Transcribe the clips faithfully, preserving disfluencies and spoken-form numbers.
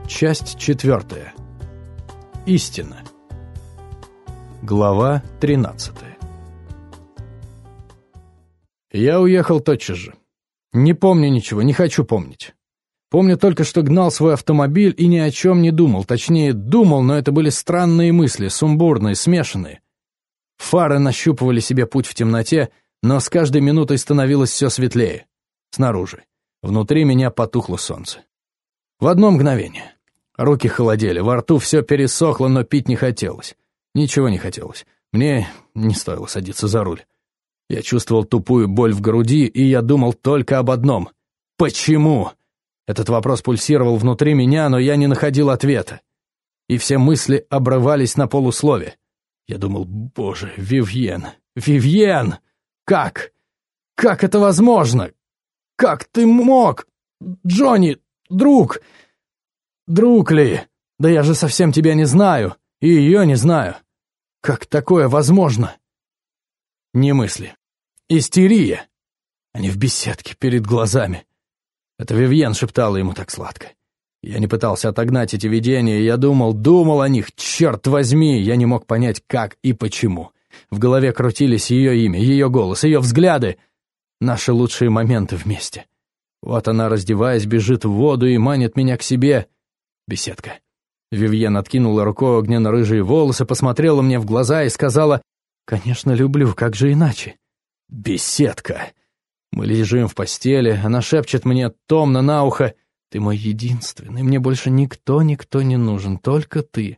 Часть четвертая. Истина. Глава тринадцатая. Я уехал тотчас же. Не помню ничего, не хочу помнить. Помню только, что гнал свой автомобиль и ни о чем не думал. Точнее, думал, но это были странные мысли, сумбурные, смешанные. Фары нащупывали себе путь в темноте, но с каждой минутой становилось все светлее. Снаружи. Внутри меня потухло солнце. В одно мгновение. Руки холодели, во рту все пересохло, но пить не хотелось. Ничего не хотелось. Мне не стоило садиться за руль. Я чувствовал тупую боль в груди, и я думал только об одном. Почему? Этот вопрос пульсировал внутри меня, но я не находил ответа. И все мысли обрывались на полуслове. Я думал, боже, Вивьен, Вивьен! Как? Как это возможно? Как ты мог? Джонни, друг! Друг ли? Да я же совсем тебя не знаю, и ее не знаю. Как такое возможно? Не мысли. Истерия. Они в беседке перед глазами. Это Вивьен шептала ему так сладко. Я не пытался отогнать эти видения, я думал, думал о них, черт возьми, я не мог понять, как и почему. В голове крутились ее имя, ее голос, ее взгляды. Наши лучшие моменты вместе. Вот она, раздеваясь, бежит в воду и манит меня к себе. Беседка. Вивьен откинула рукой огненно-рыжие волосы, посмотрела мне в глаза и сказала: «Конечно, люблю, как же иначе?» Беседка. Мы лежим в постели, она шепчет мне томно на ухо: «Ты мой единственный, мне больше никто-никто не нужен, только ты».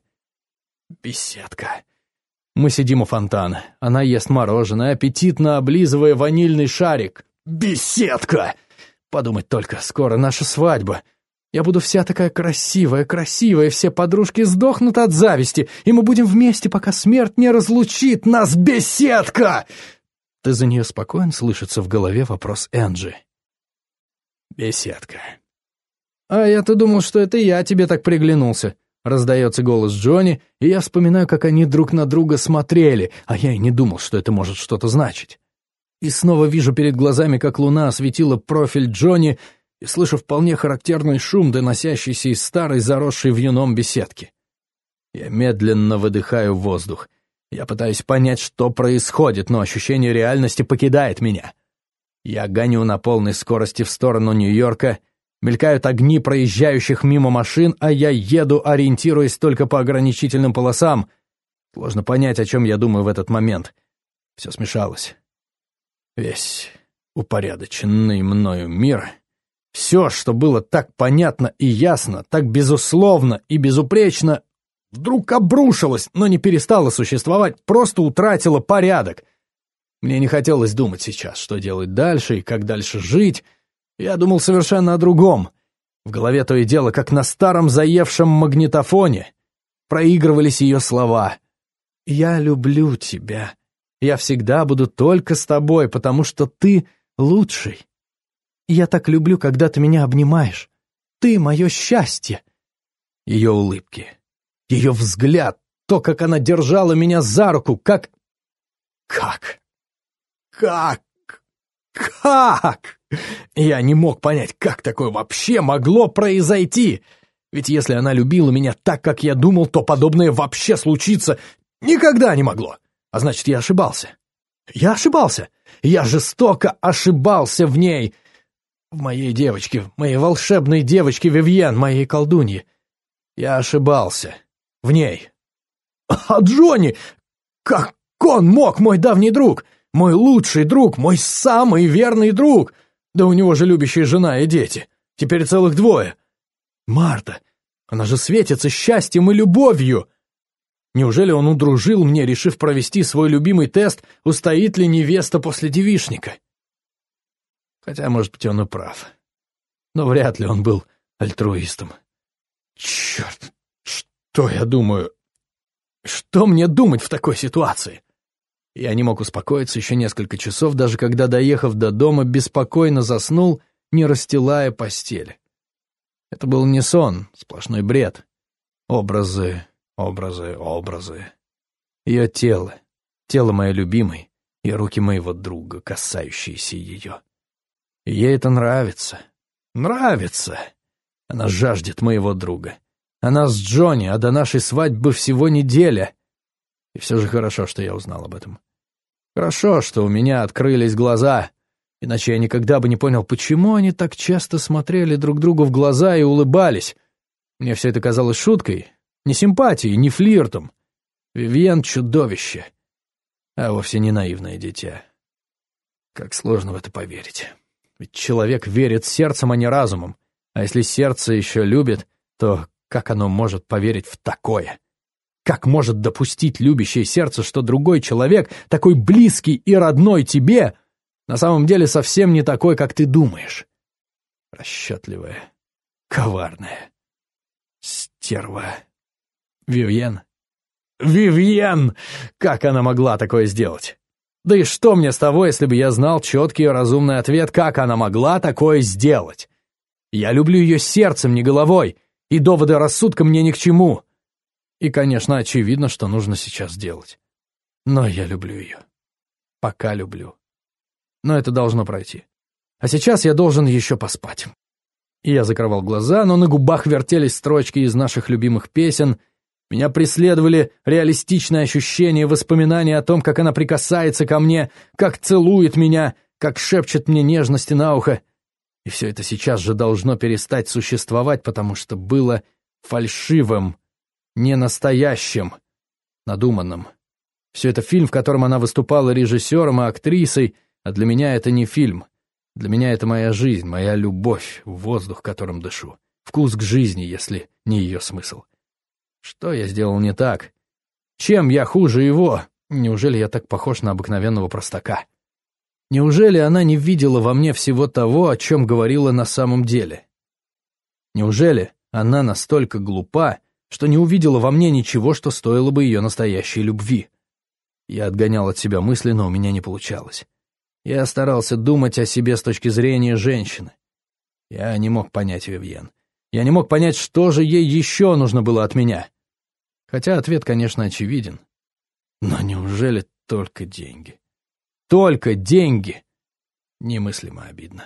Беседка. Мы сидим у фонтана, она ест мороженое, аппетитно облизывая ванильный шарик. Беседка! Подумать только, скоро наша свадьба. Я буду вся такая красивая, красивая, все подружки сдохнут от зависти, и мы будем вместе, пока смерть не разлучит нас. Беседка! Ты за нее спокоен? Слышится в голове вопрос Энджи. Беседка. А я-то думал, что это я тебе так приглянулся. Раздается голос Джонни, и я вспоминаю, как они друг на друга смотрели, а я и не думал, что это может что-то значить. И снова вижу перед глазами, как луна осветила профиль Джонни, и слышу вполне характерный шум, доносящийся из старой, заросшей вьюном беседки. Я медленно выдыхаю воздух. Я пытаюсь понять, что происходит, но ощущение реальности покидает меня. Я гоню на полной скорости в сторону Нью-Йорка, мелькают огни проезжающих мимо машин, а я еду, ориентируясь только по ограничительным полосам. Сложно понять, о чем я думаю в этот момент. Все смешалось. Весь упорядоченный мною мир... Все, что было так понятно и ясно, так безусловно и безупречно, вдруг обрушилось, но не перестало существовать, просто утратило порядок. Мне не хотелось думать сейчас, что делать дальше и как дальше жить. Я думал совершенно о другом. В голове то и дело, как на старом заевшем магнитофоне, проигрывались ее слова. «Я люблю тебя. Я всегда буду только с тобой, потому что ты лучший. Я так люблю, когда ты меня обнимаешь. Ты мое счастье». Ее улыбки, ее взгляд, то, как она держала меня за руку, как... Как? Как? Как? Я не мог понять, как такое вообще могло произойти. Ведь если она любила меня так, как я думал, то подобное вообще случиться никогда не могло. А значит, я ошибался. Я ошибался. Я жестоко ошибался в ней. В моей девочке, моей волшебной девочке Вивьен, моей колдунье. Я ошибался. В ней. А Джонни! Как он мог, мой давний друг? Мой лучший друг, мой самый верный друг! Да у него же любящая жена и дети. Теперь целых двое. Марта, она же светится счастьем и любовью. Неужели он удружил мне, решив провести свой любимый тест, устоит ли невеста после девичника? Хотя, может быть, он и прав. Но вряд ли он был альтруистом. Черт, что я думаю? Что мне думать в такой ситуации? Я не мог успокоиться еще несколько часов, даже когда, доехав до дома, беспокойно заснул, не расстилая постель. Это был не сон, сплошной бред. Образы, образы, образы. Ее тело, тело моей любимой и руки моего друга, касающиеся ее. И ей это нравится. Нравится. Она жаждет моего друга. Она с Джонни, а до нашей свадьбы всего неделя. И все же хорошо, что я узнал об этом. Хорошо, что у меня открылись глаза, иначе я никогда бы не понял, почему они так часто смотрели друг другу в глаза и улыбались. Мне все это казалось шуткой, не симпатией, не флиртом. Вивьен — чудовище, а вовсе не наивное дитя. Как сложно в это поверить. Ведь человек верит сердцем, а не разумом. А если сердце еще любит, то как оно может поверить в такое? Как может допустить любящее сердце, что другой человек, такой близкий и родной тебе, на самом деле совсем не такой, как ты думаешь? Расчетливая, коварная стерва. Вивьен? Вивьен! Как она могла такое сделать? Да и что мне с того, если бы я знал четкий и разумный ответ, как она могла такое сделать? Я люблю ее сердцем, не головой, и доводы рассудка мне ни к чему. И, конечно, очевидно, что нужно сейчас делать. Но я люблю ее. Пока люблю. Но это должно пройти. А сейчас я должен еще поспать. И я закрывал глаза, но на губах вертелись строчки из наших любимых песен. Меня преследовали реалистичные ощущения, воспоминания о том, как она прикасается ко мне, как целует меня, как шепчет мне нежности на ухо. И все это сейчас же должно перестать существовать, потому что было фальшивым, ненастоящим, надуманным. Все это фильм, в котором она выступала режиссером и актрисой, а для меня это не фильм. Для меня это моя жизнь, моя любовь, воздух, которым дышу. Вкус к жизни, если не ее смысл. Что я сделал не так? Чем я хуже его? Неужели я так похож на обыкновенного простака? Неужели она не видела во мне всего того, о чем говорила на самом деле? Неужели она настолько глупа, что не увидела во мне ничего, что стоило бы ее настоящей любви? Я отгонял от себя мысли, но у меня не получалось. Я старался думать о себе с точки зрения женщины. Я не мог понять Вивьен. Я не мог понять, что же ей еще нужно было от меня. Хотя ответ, конечно, очевиден. Но неужели только деньги? Только деньги! Немыслимо обидно.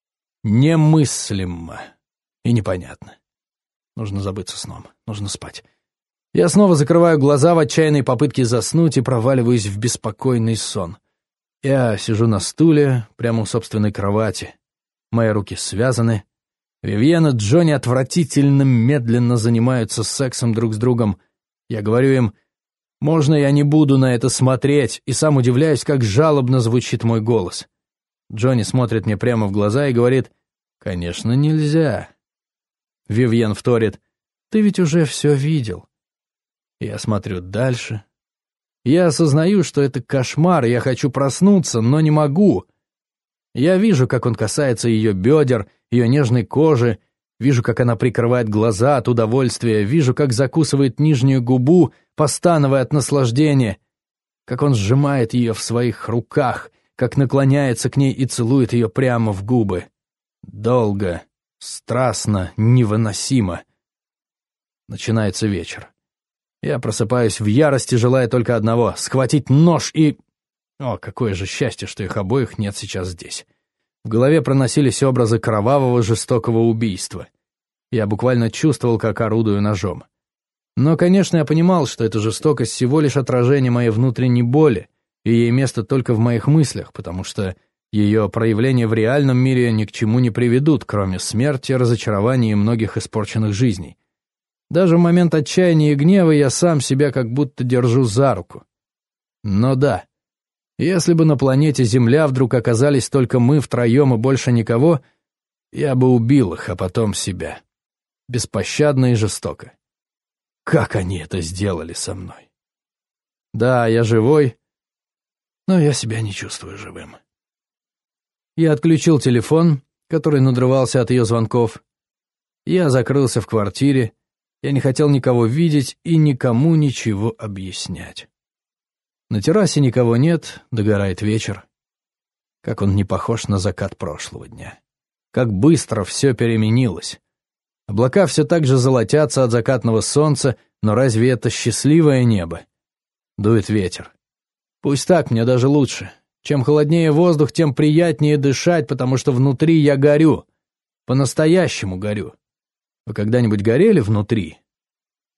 Немыслимо. И непонятно. Нужно забыться сном, нужно спать. Я снова закрываю глаза в отчаянной попытке заснуть и проваливаюсь в беспокойный сон. Я сижу на стуле, прямо у собственной кровати. Мои руки связаны. Вивьен и Джонни отвратительно медленно занимаются сексом друг с другом. Я говорю им: «Можно я не буду на это смотреть?» И сам удивляюсь, как жалобно звучит мой голос. Джонни смотрит мне прямо в глаза и говорит: «Конечно, нельзя». Вивьен вторит: «Ты ведь уже все видел». Я смотрю дальше. Я осознаю, что это кошмар, я хочу проснуться, но не могу. Я вижу, как он касается ее бедер, ее нежной кожи, вижу, как она прикрывает глаза от удовольствия, вижу, как закусывает нижнюю губу, постановая от наслаждения, как он сжимает ее в своих руках, как наклоняется к ней и целует ее прямо в губы. Долго, страстно, невыносимо. Начинается вечер. Я просыпаюсь в ярости, желая только одного — схватить нож и... О, какое же счастье, что их обоих нет сейчас здесь. В голове проносились образы кровавого, жестокого убийства. Я буквально чувствовал, как орудую ножом. Но, конечно, я понимал, что эта жестокость всего лишь отражение моей внутренней боли, и ей место только в моих мыслях, потому что ее проявления в реальном мире ни к чему не приведут, кроме смерти, разочарования и многих испорченных жизней. Даже в момент отчаяния и гнева я сам себя как будто держу за руку. Но да, если бы на планете Земля вдруг оказались только мы втроем и больше никого, я бы убил их, а потом себя. Беспощадно и жестоко. Как они это сделали со мной? Да, я живой, но я себя не чувствую живым. Я отключил телефон, который надрывался от ее звонков. Я закрылся в квартире. Я не хотел никого видеть и никому ничего объяснять. На террасе никого нет, догорает вечер. Как он не похож на закат прошлого дня. Как быстро все переменилось. Облака все так же золотятся от закатного солнца, но разве это счастливое небо? Дует ветер. Пусть так, мне даже лучше. Чем холоднее воздух, тем приятнее дышать, потому что внутри я горю. По-настоящему горю. Вы когда-нибудь горели внутри?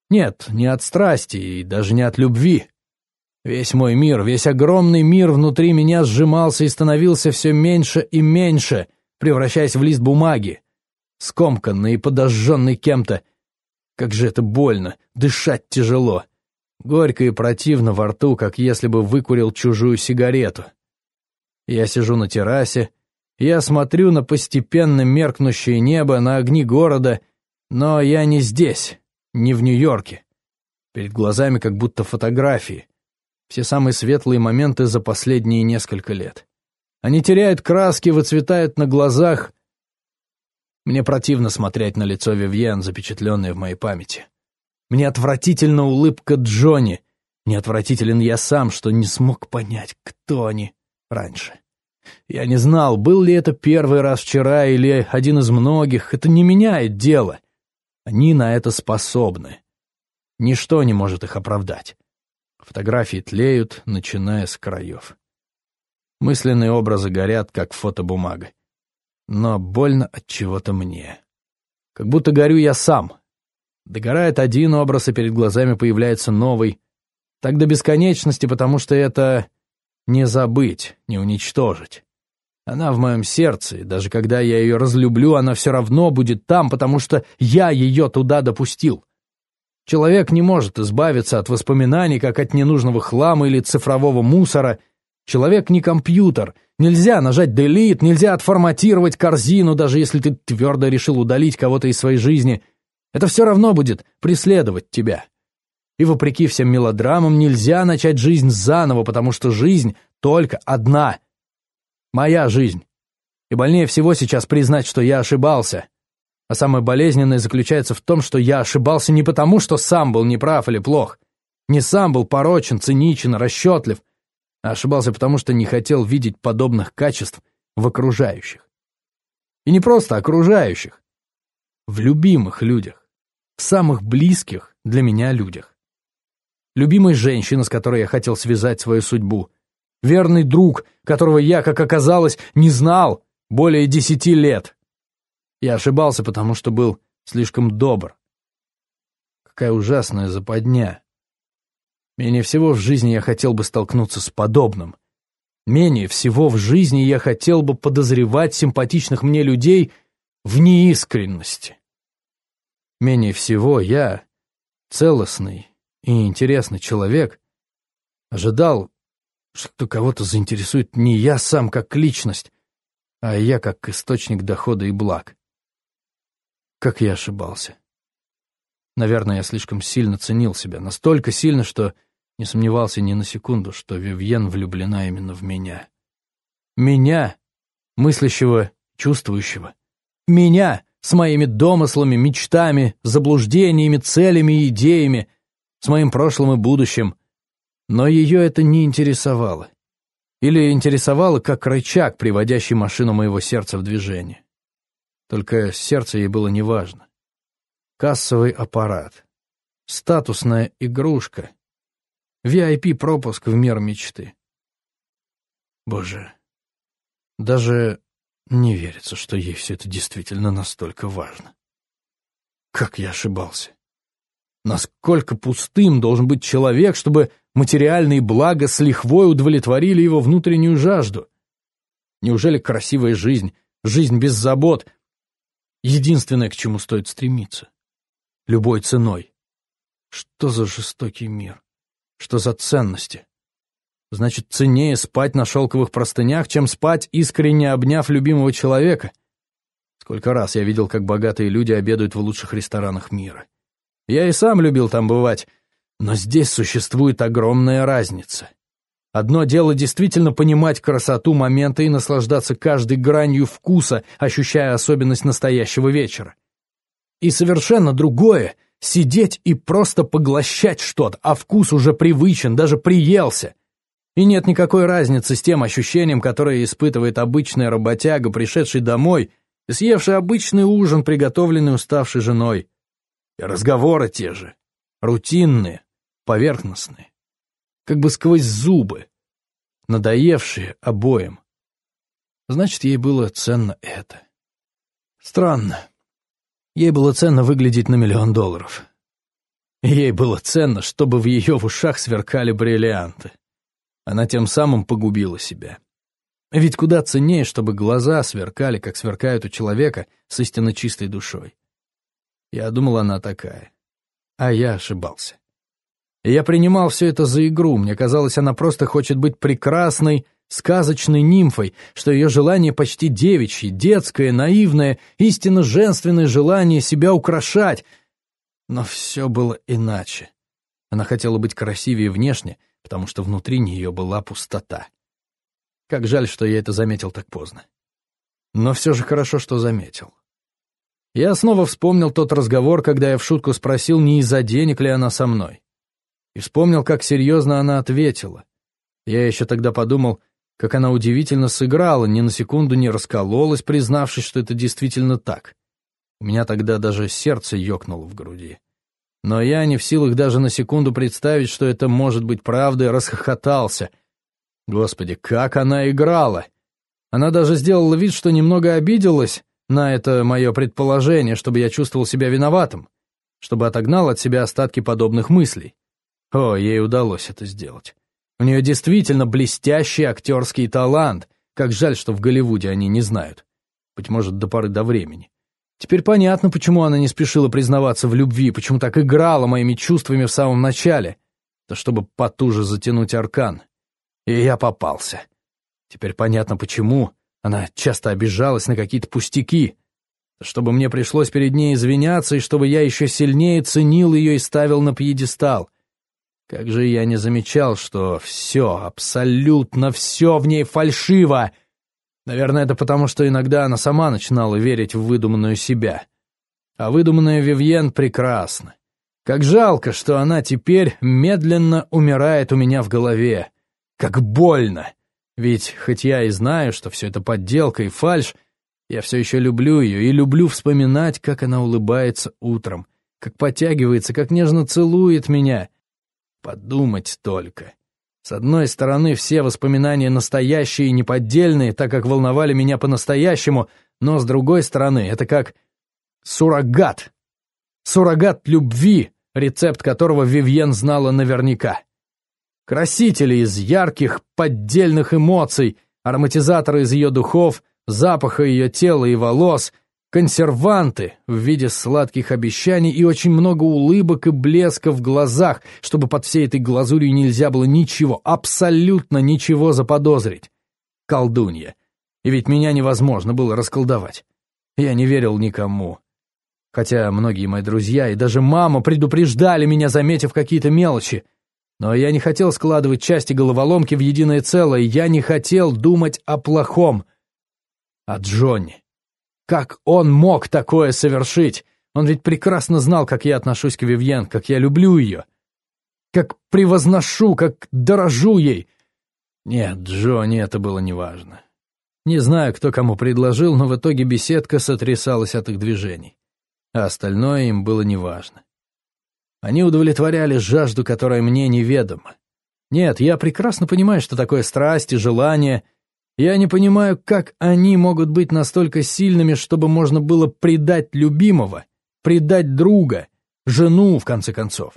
Нет, не от страсти и даже не от любви. Весь мой мир, весь огромный мир внутри меня сжимался и становился все меньше и меньше, превращаясь в лист бумаги, скомканный и подожженный кем-то. Как же это больно, дышать тяжело. Горько и противно во рту, как если бы выкурил чужую сигарету. Я сижу на террасе, я смотрю на постепенно меркнущее небо, на огни города, но я не здесь, не в Нью-Йорке. Перед глазами как будто фотографии. Все самые светлые моменты за последние несколько лет. Они теряют краски, выцветают на глазах. Мне противно смотреть на лицо Вивьен, запечатленное в моей памяти. Мне отвратительна улыбка Джонни. Мне отвратителен я сам, что не смог понять, кто они раньше. Я не знал, был ли это первый раз вчера или один из многих. Это не меняет дело. Они на это способны. Ничто не может их оправдать. Фотографии тлеют, начиная с краев. Мысленные образы горят, как фотобумага. Но больно от чего-то мне. Как будто горю я сам. Догорает один образ, и перед глазами появляется новый. Так до бесконечности, потому что это не забыть, не уничтожить. Она в моем сердце, и даже когда я ее разлюблю, она все равно будет там, потому что я ее туда допустил. Человек не может избавиться от воспоминаний, как от ненужного хлама или цифрового мусора. Человек не компьютер. Нельзя нажать «делит», нельзя отформатировать корзину, даже если ты твердо решил удалить кого-то из своей жизни. Это все равно будет преследовать тебя. И вопреки всем мелодрамам нельзя начать жизнь заново, потому что жизнь только одна. Моя жизнь. И больнее всего сейчас признать, что я ошибался. А самое болезненное заключается в том, что я ошибался не потому, что сам был неправ или плох, не сам был порочен, циничен, расчетлив, а ошибался потому, что не хотел видеть подобных качеств в окружающих. И не просто окружающих, в любимых людях, в самых близких для меня людях. Любимой женщины, с которой я хотел связать свою судьбу, верный друг, которого я, как оказалось, не знал более десяти лет. Я ошибался, потому что был слишком добр. Какая ужасная западня. Менее всего в жизни я хотел бы столкнуться с подобным. Менее всего в жизни я хотел бы подозревать симпатичных мне людей в неискренности. Менее всего я, целостный и интересный человек, ожидал, что кого-то заинтересует не я сам как личность, а я как источник дохода и благ. Как я ошибался. Наверное, я слишком сильно ценил себя, настолько сильно, что не сомневался ни на секунду, что Вивьен влюблена именно в меня. Меня, мыслящего, чувствующего. Меня, с моими домыслами, мечтами, заблуждениями, целями и идеями, с моим прошлым и будущим. Но ее это не интересовало. Или интересовало как рычаг, приводящий машину моего сердца в движение. Только сердце ей было неважно. Кассовый аппарат, статусная игрушка, ви ай пи-пропуск в мир мечты. Боже, даже не верится, что ей все это действительно настолько важно. Как я ошибался. Насколько пустым должен быть человек, чтобы материальные блага с лихвой удовлетворили его внутреннюю жажду? Неужели красивая жизнь, жизнь без забот — единственное, к чему стоит стремиться? Любой ценой. Что за жестокий мир? Что за ценности? Значит, ценнее спать на шелковых простынях, чем спать, искренне обняв любимого человека? Сколько раз я видел, как богатые люди обедают в лучших ресторанах мира. Я и сам любил там бывать, но здесь существует огромная разница. Одно дело действительно понимать красоту момента и наслаждаться каждой гранью вкуса, ощущая особенность настоящего вечера. И совершенно другое — сидеть и просто поглощать что-то, а вкус уже привычен, даже приелся. И нет никакой разницы с тем ощущением, которое испытывает обычная работяга, пришедший домой и съевший обычный ужин, приготовленный уставшей женой. И разговоры те же, рутинные, поверхностные, как бы сквозь зубы, надоевшие обоим. Значит, ей было ценно это. Странно. Ей было ценно выглядеть на миллион долларов. И ей было ценно, чтобы в ее в ушах сверкали бриллианты. Она тем самым погубила себя. Ведь куда ценнее, чтобы глаза сверкали, как сверкают у человека с истинно чистой душой. Я думал, она такая. А я ошибался. И я принимал все это за игру. Мне казалось, она просто хочет быть прекрасной, сказочной нимфой, что ее желание почти девичье, детское, наивное, истинно женственное желание себя украшать. Но все было иначе. Она хотела быть красивее внешне, потому что внутри нее была пустота. Как жаль, что я это заметил так поздно. Но все же хорошо, что заметил. Я снова вспомнил тот разговор, когда я в шутку спросил, не из-за денег ли она со мной. И вспомнил, как серьезно она ответила. Я еще тогда подумал, как она удивительно сыграла, ни на секунду не раскололась, признавшись, что это действительно так. У меня тогда даже сердце ёкнуло в груди. Но я, не в силах даже на секунду представить, что это может быть правдой, расхохотался. Господи, как она играла! Она даже сделала вид, что немного обиделась на это мое предположение, чтобы я чувствовал себя виноватым, чтобы отогнал от себя остатки подобных мыслей. О, ей удалось это сделать. У нее действительно блестящий актерский талант. Как жаль, что в Голливуде они не знают. Быть может, до поры до времени. Теперь понятно, почему она не спешила признаваться в любви, почему так играла моими чувствами в самом начале. Да чтобы потуже затянуть аркан. И я попался. Теперь понятно, почему она часто обижалась на какие-то пустяки. Да чтобы мне пришлось перед ней извиняться, и чтобы я еще сильнее ценил ее и ставил на пьедестал. Как же я не замечал, что все, абсолютно все в ней фальшиво. Наверное, это потому, что иногда она сама начинала верить в выдуманную себя. А выдуманная Вивьен прекрасна. Как жалко, что она теперь медленно умирает у меня в голове. Как больно. Ведь, хоть я и знаю, что все это подделка и фальшь, я все еще люблю ее и люблю вспоминать, как она улыбается утром, как потягивается, как нежно целует меня. Подумать только. С одной стороны, все воспоминания настоящие и неподдельные, так как волновали меня по-настоящему, но с другой стороны, это как суррогат. Суррогат любви, рецепт которого Вивьен знала наверняка. Красители из ярких, поддельных эмоций, ароматизаторы из ее духов, запаха ее тела и волос, консерванты в виде сладких обещаний и очень много улыбок и блеска в глазах, чтобы под всей этой глазурью нельзя было ничего, абсолютно ничего заподозрить. Колдунья. И ведь меня невозможно было расколдовать. Я не верил никому. Хотя многие мои друзья и даже мама предупреждали меня, заметив какие-то мелочи. Но я не хотел складывать части головоломки в единое целое, я не хотел думать о плохом. О Джонни. Как он мог такое совершить? Он ведь прекрасно знал, как я отношусь к Вивьен, как я люблю ее. Как превозношу, как дорожу ей. Нет, Джонни это было неважно. Не знаю, кто кому предложил, но в итоге беседка сотрясалась от их движений. А остальное им было неважно. Они удовлетворяли жажду, которая мне неведома. Нет, я прекрасно понимаю, что такое страсть и желание. Я не понимаю, как они могут быть настолько сильными, чтобы можно было предать любимого, предать друга, жену, в конце концов.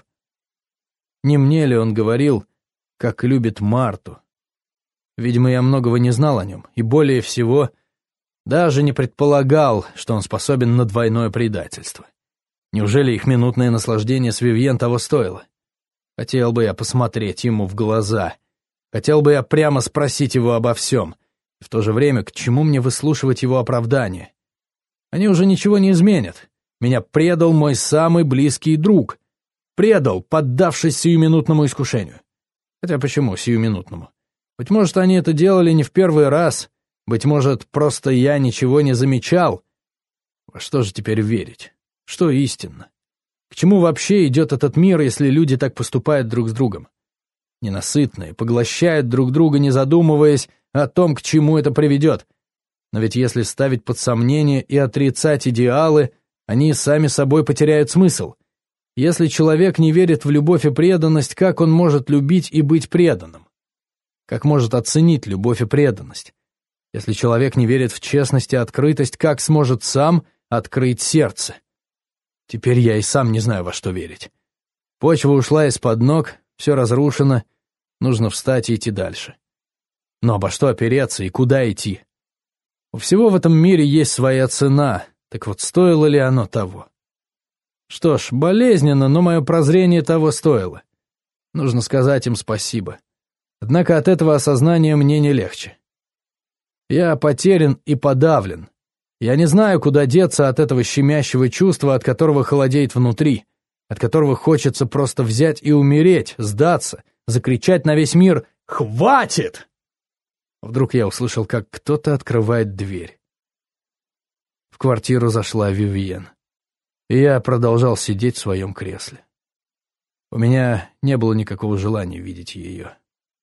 Не мне ли он говорил, как любит Марту? Видимо, я многого не знал о нем, и более всего даже не предполагал, что он способен на двойное предательство. Неужели их минутное наслаждение с Вивьен того стоило? Хотел бы я посмотреть ему в глаза. Хотел бы я прямо спросить его обо всем. И в то же время, к чему мне выслушивать его оправдания? Они уже ничего не изменят. Меня предал мой самый близкий друг. Предал, поддавшись сиюминутному искушению. Хотя почему сиюминутному? Быть может, они это делали не в первый раз. Быть может, просто я ничего не замечал. Во что же теперь верить? Что истинно? К чему вообще идет этот мир, если люди так поступают друг с другом? Ненасытные, поглощают друг друга, не задумываясь о том, к чему это приведет. Но ведь если ставить под сомнение и отрицать идеалы, они сами собой потеряют смысл. Если человек не верит в любовь и преданность, как он может любить и быть преданным? Как может оценить любовь и преданность? Если человек не верит в честность и открытость, как сможет сам открыть сердце? Теперь я и сам не знаю, во что верить. Почва ушла из-под ног, все разрушено, нужно встать и идти дальше. Но обо что опереться и куда идти? У всего в этом мире есть своя цена, так вот стоило ли оно того? Что ж, болезненно, но мое прозрение того стоило. Нужно сказать им спасибо. Однако от этого осознания мне не легче. Я потерян и подавлен. Я не знаю, куда деться от этого щемящего чувства, от которого холодеет внутри, от которого хочется просто взять и умереть, сдаться, закричать на весь мир «Хватит!». Вдруг я услышал, как кто-то открывает дверь. В квартиру зашла Вивьен. И я продолжал сидеть в своем кресле. У меня не было никакого желания видеть ее.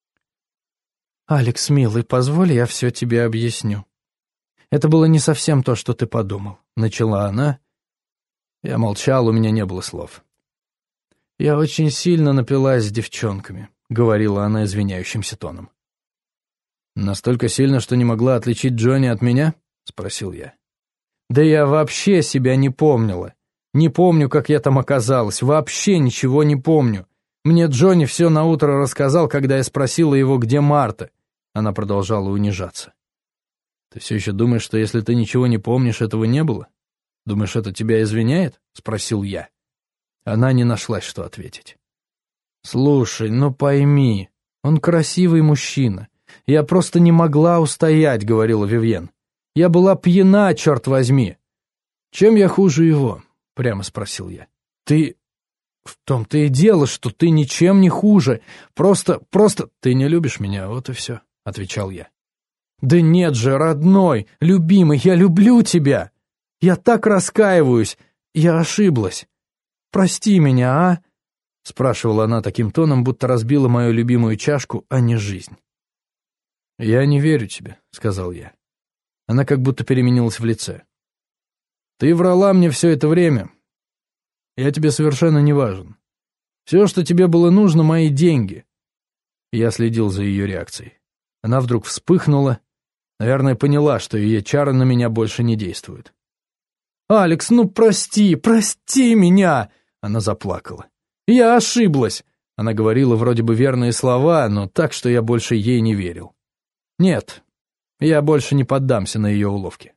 «Алекс, милый, позволь, я все тебе объясню. Это было не совсем то, что ты подумал», — начала она. Я молчал, у меня не было слов. «Я очень сильно напилась с девчонками», — говорила она извиняющимся тоном. «Настолько сильно, что не могла отличить Джонни от меня?» — спросил я. «Да я вообще себя не помнила. Не помню, как я там оказалась. Вообще ничего не помню. Мне Джонни все наутро рассказал, когда я спросила его, где Марта». Она продолжала унижаться. «Ты все еще думаешь, что если ты ничего не помнишь, этого не было? Думаешь, это тебя извиняет?» — спросил я. Она не нашлась, что ответить. «Слушай, ну пойми, он красивый мужчина. Я просто не могла устоять», — говорила Вивьен. «Я была пьяна, черт возьми». «Чем я хуже его?» — прямо спросил я. «Ты... В том-то и дело, что ты ничем не хуже. Просто... просто... Ты не любишь меня, вот и все», — отвечал я. «Да нет же, родной, любимый, я люблю тебя. Я так раскаиваюсь. Я ошиблась. Прости меня, а?» — спрашивала она таким тоном, будто разбила мою любимую чашку, а не жизнь. «Я не верю тебе», — сказал я. Она как будто переменилась в лице. «Ты врала мне все это время. Я тебе совершенно не важен. Все, что тебе было нужно, мои деньги». Я следил за ее реакцией. Она вдруг вспыхнула, наверное, поняла, что ее чары на меня больше не действуют. «Алекс, ну прости, прости меня!» Она заплакала. «Я ошиблась!» Она говорила вроде бы верные слова, но так, что я больше ей не верил. «Нет, я больше не поддамся на ее уловки».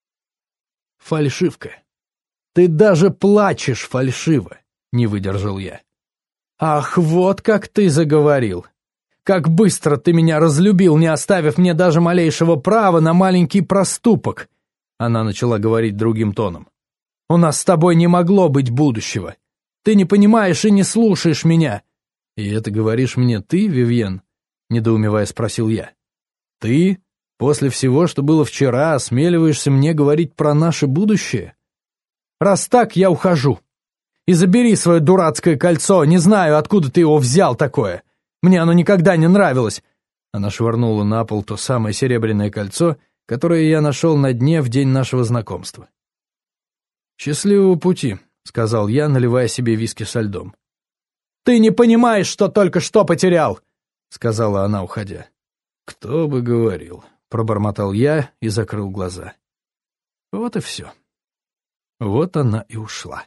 «Фальшивка! Ты даже плачешь фальшиво!» — не выдержал я. «Ах, вот как ты заговорил! Как быстро ты меня разлюбил, не оставив мне даже малейшего права на маленький проступок!» Она начала говорить другим тоном. «У нас с тобой не могло быть будущего. Ты не понимаешь и не слушаешь меня». «И это говоришь мне ты, Вивьен?» — недоумевая спросил я. «Ты, после всего, что было вчера, осмеливаешься мне говорить про наше будущее? Раз так, я ухожу. И забери свое дурацкое кольцо, не знаю, откуда ты его взял такое. Мне оно никогда не нравилось». Она швырнула на пол то самое серебряное кольцо, которое я нашел на дне в день нашего знакомства. «Счастливого пути», — сказал я, наливая себе виски со льдом. «Ты не понимаешь, что только что потерял», — сказала она, уходя. «Кто бы говорил», — пробормотал я и закрыл глаза. Вот и все. Вот она и ушла.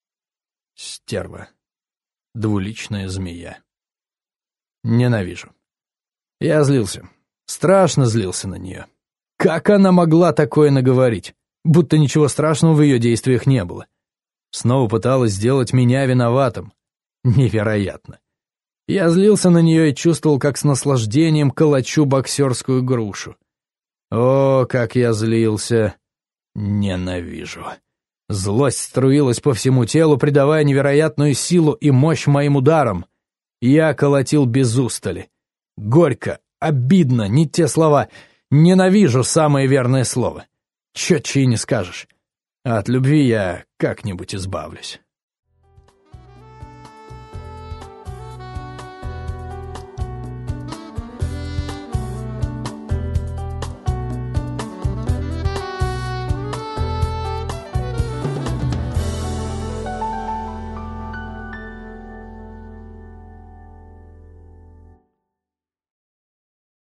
Стерва. Двуличная змея. Ненавижу. Я злился. Страшно злился на нее. Как она могла такое наговорить? Будто ничего страшного в ее действиях не было. Снова пыталась сделать меня виноватым. Невероятно. Я злился на нее и чувствовал, как с наслаждением колочу боксерскую грушу. О, как я злился! Ненавижу. Злость струилась по всему телу, придавая невероятную силу и мощь моим ударам. Я колотил без устали. Горько, обидно, не те слова. Ненавижу — самое верное слово. Четче и не скажешь. А от любви я как-нибудь избавлюсь.